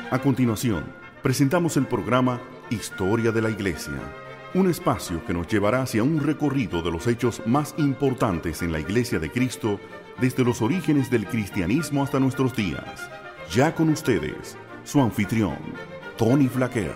A continuación, presentamos el programa Historia de la Iglesia, un espacio que nos llevará hacia un recorrido de los hechos más importantes en la Iglesia de Cristo desde los orígenes del cristianismo hasta nuestros días. Ya con ustedes, su anfitrión, Tony Flaquer.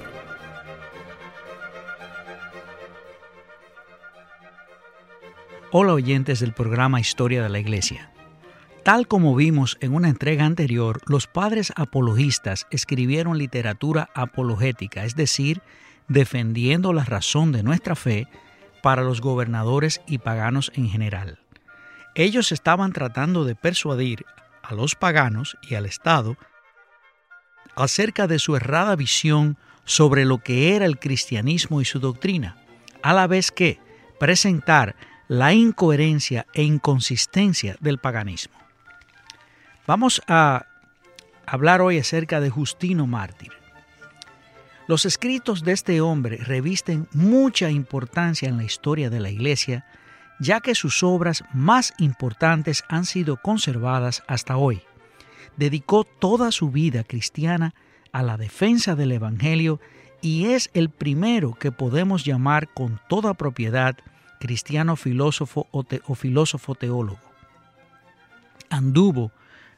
Hola oyentes del programa Historia de la Iglesia. Tal como vimos en una entrega anterior, los padres apologistas escribieron literatura apologética, es decir, defendiendo la razón de nuestra fe para los gobernadores y paganos en general. Ellos estaban tratando de persuadir a los paganos y al Estado acerca de su errada visión sobre lo que era el cristianismo y su doctrina, a la vez que presentar la incoherencia e inconsistencia del paganismo. Vamos a hablar hoy acerca de Justino Mártir. Los escritos de este hombre revisten mucha importancia en la historia de la Iglesia, ya que sus obras más importantes han sido conservadas hasta hoy. Dedicó toda su vida cristiana a la defensa del Evangelio y es el primero que podemos llamar con toda propiedad cristiano filósofo o filósofo teólogo. Anduvo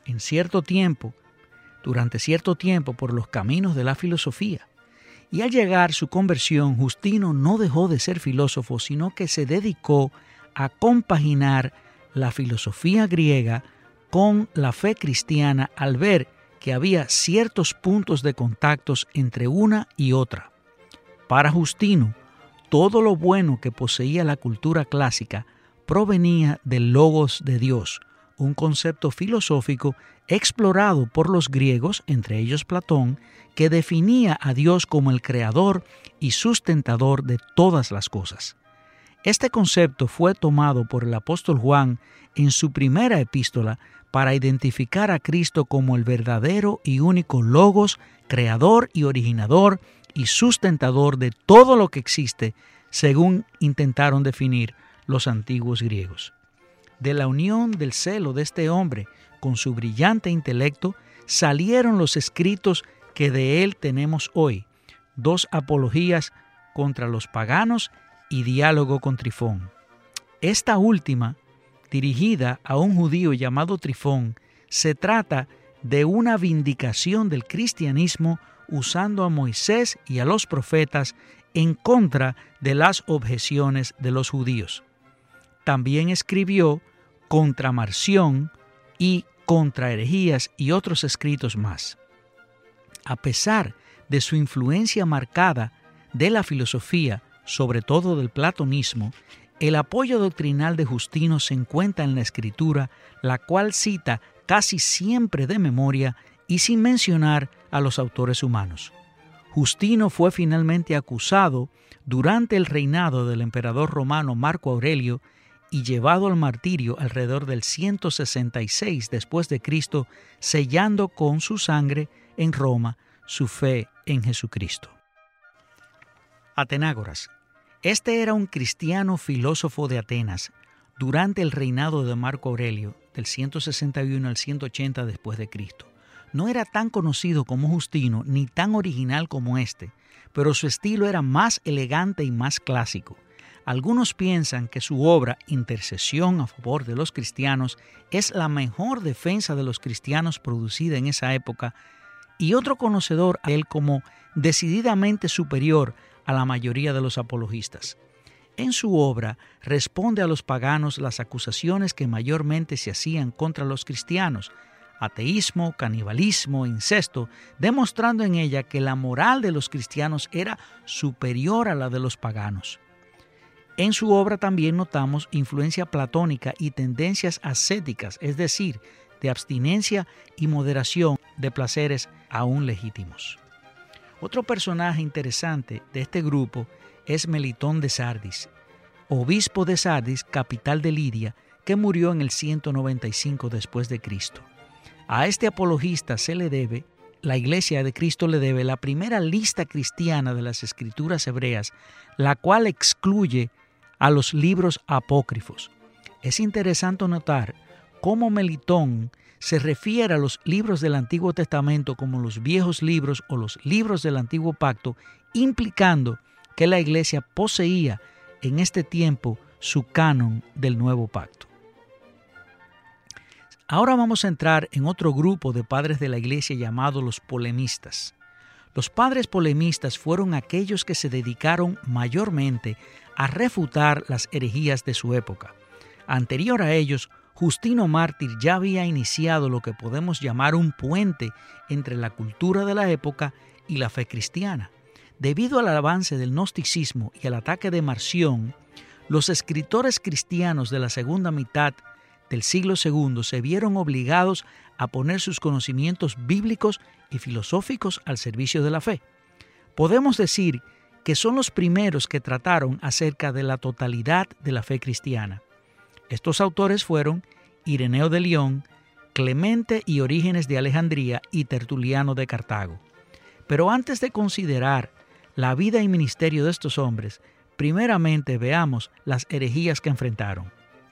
durante cierto tiempo por los caminos de la filosofía. Y al llegar su conversión, Justino no dejó de ser filósofo, sino que se dedicó a compaginar la filosofía griega con la fe cristiana al ver que había ciertos puntos de contactos entre una y otra. Para Justino, todo lo bueno que poseía la cultura clásica provenía del logos de Dios, un concepto filosófico explorado por los griegos, entre ellos Platón, que definía a Dios como el creador y sustentador de todas las cosas. Este concepto fue tomado por el apóstol Juan en su primera epístola para identificar a Cristo como el verdadero y único logos, creador y originador y sustentador de todo lo que existe, según intentaron definir los antiguos griegos. De la unión del celo de este hombre con su brillante intelecto salieron los escritos que de él tenemos hoy, 2 apologías contra los paganos y diálogo con Trifón. Esta última, dirigida a un judío llamado Trifón, se trata de una vindicación del cristianismo usando a Moisés y a los profetas en contra de las objeciones de los judíos. También escribió contra Marción y contra herejías y otros escritos más. A pesar de su influencia marcada de la filosofía, sobre todo del platonismo, el apoyo doctrinal de Justino se encuentra en la Escritura, la cual cita casi siempre de memoria y sin mencionar a los autores humanos. Justino fue finalmente acusado durante el reinado del emperador romano Marco Aurelio y llevado al martirio alrededor del 166 después de Cristo, sellando con su sangre en Roma su fe en Jesucristo. Atenágoras. Este era un cristiano filósofo de Atenas durante el reinado de Marco Aurelio, del 161 al 180 después de Cristo. No era tan conocido como Justino ni tan original como este, pero su estilo era más elegante y más clásico. Algunos piensan que su obra, Intercesión a favor de los cristianos, es la mejor defensa de los cristianos producida en esa época, y otro conocedor a él como decididamente superior a la mayoría de los apologistas. En su obra responde a los paganos las acusaciones que mayormente se hacían contra los cristianos: ateísmo, canibalismo, incesto, demostrando en ella que la moral de los cristianos era superior a la de los paganos. En su obra también notamos influencia platónica y tendencias ascéticas, es decir, de abstinencia y moderación de placeres aún legítimos. Otro personaje interesante de este grupo es Melitón de Sardis, obispo de Sardis, capital de Lidia, que murió en el 195 después de Cristo. A este apologista la Iglesia de Cristo le debe la primera lista cristiana de las Escrituras hebreas, la cual excluye a los libros apócrifos. Es interesante notar cómo Melitón se refiere a los libros del Antiguo Testamento como los viejos libros o los libros del Antiguo Pacto, implicando que la Iglesia poseía en este tiempo su canon del Nuevo Pacto. Ahora vamos a entrar en otro grupo de padres de la Iglesia llamados los polemistas. Los padres polemistas fueron aquellos que se dedicaron mayormente a refutar las herejías de su época. Anterior a ellos, Justino Mártir ya había iniciado lo que podemos llamar un puente entre la cultura de la época y la fe cristiana. Debido al avance del gnosticismo y al ataque de Marción, los escritores cristianos de la segunda mitad del siglo II se vieron obligados a poner sus conocimientos bíblicos y filosóficos al servicio de la fe. Podemos decir que son los primeros que trataron acerca de la totalidad de la fe cristiana. Estos autores fueron Ireneo de León, Clemente y Orígenes de Alejandría y Tertuliano de Cartago. Pero antes de considerar la vida y ministerio de estos hombres, primeramente veamos las herejías que enfrentaron.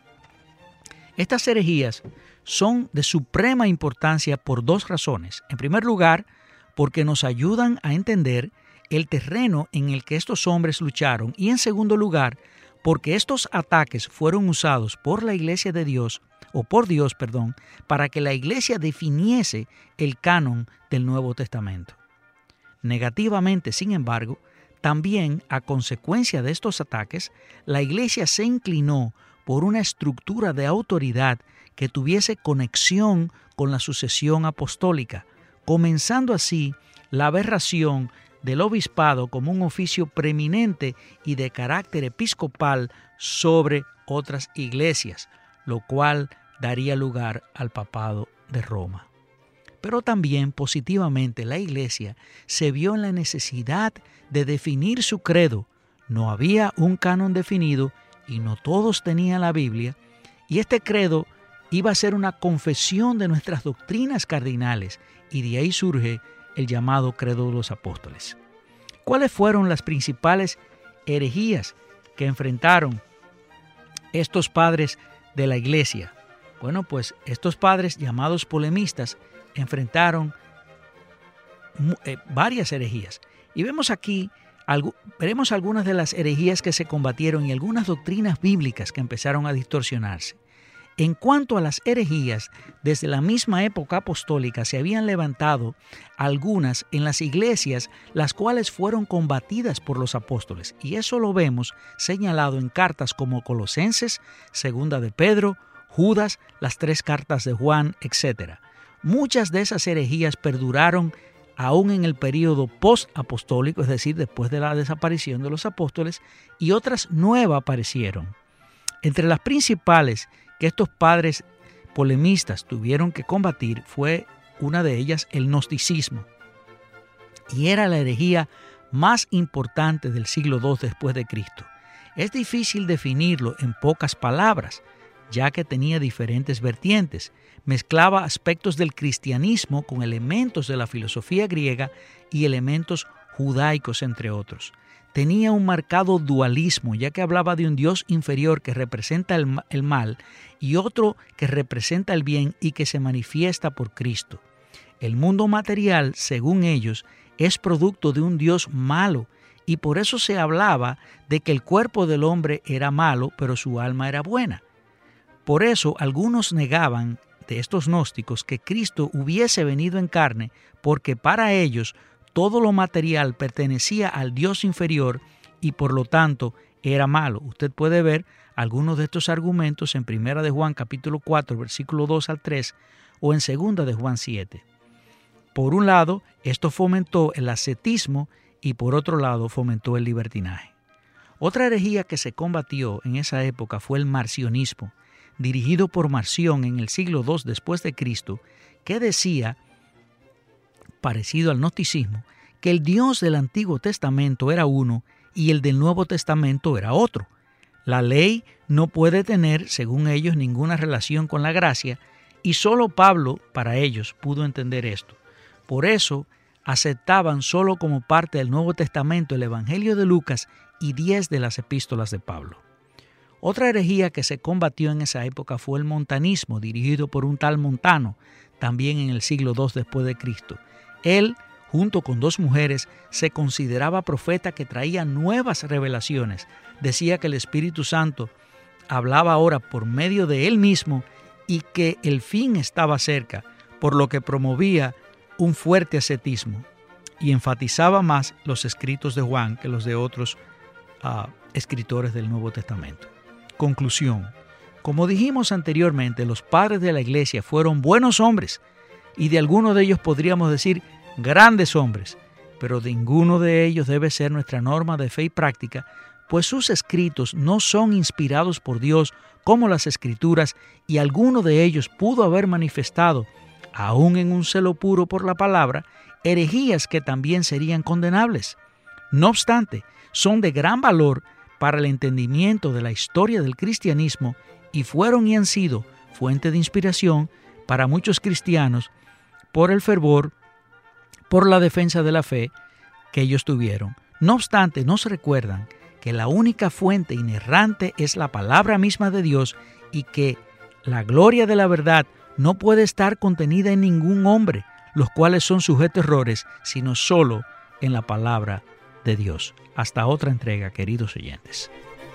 Estas herejías son de suprema importancia por dos razones. En primer lugar, porque nos ayudan a entender el terreno en el que estos hombres lucharon, y en segundo lugar, porque estos ataques fueron usados por la Iglesia de Dios, o por Dios, para que la Iglesia definiese el canon del Nuevo Testamento. Negativamente, sin embargo, también a consecuencia de estos ataques, la Iglesia se inclinó por una estructura de autoridad que tuviese conexión con la sucesión apostólica, comenzando así la aberración del obispado como un oficio preeminente y de carácter episcopal sobre otras iglesias, lo cual daría lugar al papado de Roma. Pero también positivamente la Iglesia se vio en la necesidad de definir su credo. No había un canon definido y no todos tenían la Biblia, y este credo iba a ser una confesión de nuestras doctrinas cardinales, y de ahí surge el llamado credo de los apóstoles. ¿Cuáles fueron las principales herejías que enfrentaron estos padres de la Iglesia? Bueno, pues estos padres llamados polemistas enfrentaron varias herejías. Y veremos algunas de las herejías que se combatieron y algunas doctrinas bíblicas que empezaron a distorsionarse. En cuanto a las herejías, desde la misma época apostólica se habían levantado algunas en las iglesias, las cuales fueron combatidas por los apóstoles. Y eso lo vemos señalado en cartas como Colosenses, Segunda de Pedro, Judas, las 3 cartas de Juan, etc. Muchas de esas herejías perduraron aún en el período post-apostólico, es decir, después de la desaparición de los apóstoles, y otras nuevas aparecieron. Entre las principales que estos padres polemistas tuvieron que combatir fue una de ellas el gnosticismo, y era la herejía más importante del siglo II después de Cristo. Es difícil definirlo en pocas palabras, ya que tenía diferentes vertientes. Mezclaba aspectos del cristianismo con elementos de la filosofía griega y elementos judaicos, entre otros. Tenía un marcado dualismo, ya que hablaba de un Dios inferior que representa el mal y otro que representa el bien y que se manifiesta por Cristo. El mundo material, según ellos, es producto de un Dios malo, y por eso se hablaba de que el cuerpo del hombre era malo, pero su alma era buena. Por eso algunos negaban de estos gnósticos que Cristo hubiese venido en carne, porque para ellos todo lo material pertenecía al Dios inferior y por lo tanto era malo. Usted puede ver algunos de estos argumentos en 1 de Juan capítulo 4, versículo 2 al 3 o en 2 de Juan 7. Por un lado, esto fomentó el ascetismo y por otro lado fomentó el libertinaje. Otra herejía que se combatió en esa época fue el marcionismo, dirigido por Marción en el siglo II después de Cristo, que decía, parecido al gnosticismo, que el Dios del Antiguo Testamento era uno y el del Nuevo Testamento era otro. La ley no puede tener, según ellos, ninguna relación con la gracia, y solo Pablo, para ellos, pudo entender esto. Por eso, aceptaban solo como parte del Nuevo Testamento el Evangelio de Lucas y 10 de las epístolas de Pablo. Otra herejía que se combatió en esa época fue el montanismo, dirigido por un tal Montano, también en el siglo II después de Cristo. Él, junto con 2 mujeres, se consideraba profeta que traía nuevas revelaciones. Decía que el Espíritu Santo hablaba ahora por medio de él mismo y que el fin estaba cerca, por lo que promovía un fuerte ascetismo y enfatizaba más los escritos de Juan que los de otros escritores del Nuevo Testamento. Conclusión. Como dijimos anteriormente, los padres de la Iglesia fueron buenos hombres y de algunos de ellos podríamos decir grandes hombres, pero ninguno de ellos debe ser nuestra norma de fe y práctica, pues sus escritos no son inspirados por Dios como las Escrituras, y alguno de ellos pudo haber manifestado, aún en un celo puro por la palabra, herejías que también serían condenables. No obstante, son de gran valor para el entendimiento de la historia del cristianismo y fueron y han sido fuente de inspiración para muchos cristianos por el fervor, por la defensa de la fe que ellos tuvieron. No obstante, nos recuerdan que la única fuente inerrante es la palabra misma de Dios y que la gloria de la verdad no puede estar contenida en ningún hombre, los cuales son sujetos a errores, sino solo en la palabra de Dios. Hasta otra entrega, queridos oyentes.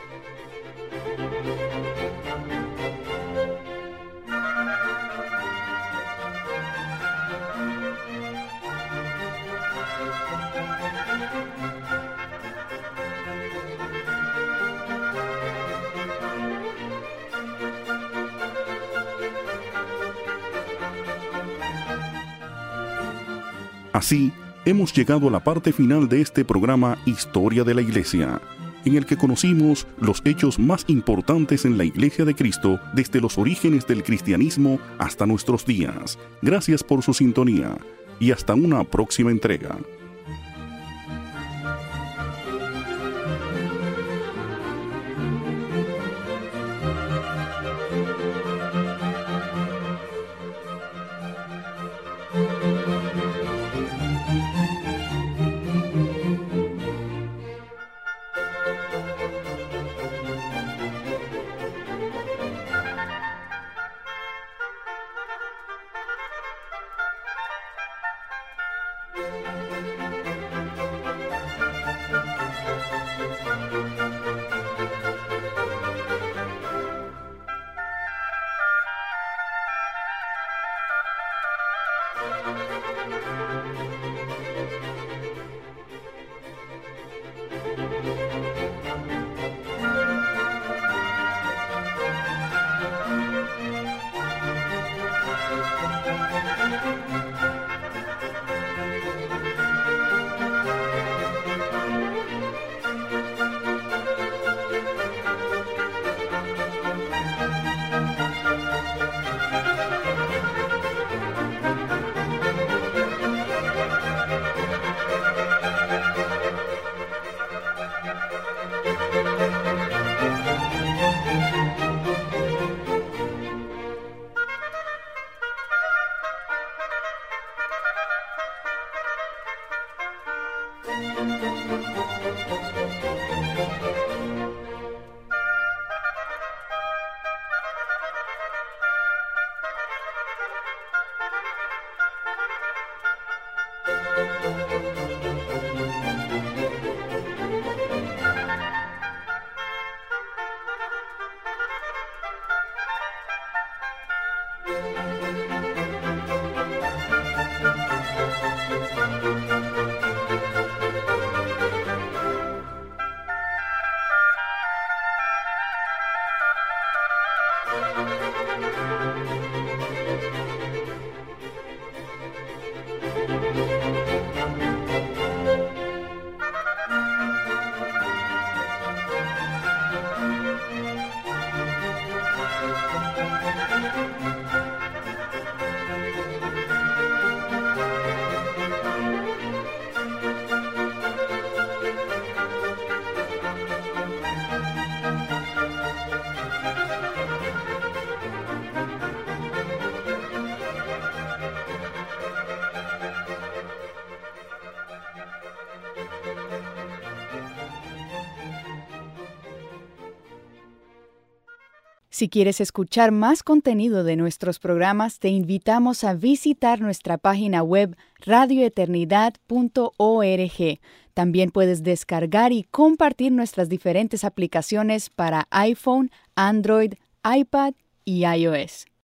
Así, hemos llegado a la parte final de este programa Historia de la Iglesia, en el que conocimos los hechos más importantes en la Iglesia de Cristo desde los orígenes del cristianismo hasta nuestros días. Gracias por su sintonía y hasta una próxima entrega. Si quieres escuchar más contenido de nuestros programas, te invitamos a visitar nuestra página web radioeternidad.org. También puedes descargar y compartir nuestras diferentes aplicaciones para iPhone, Android, iPad y iOS.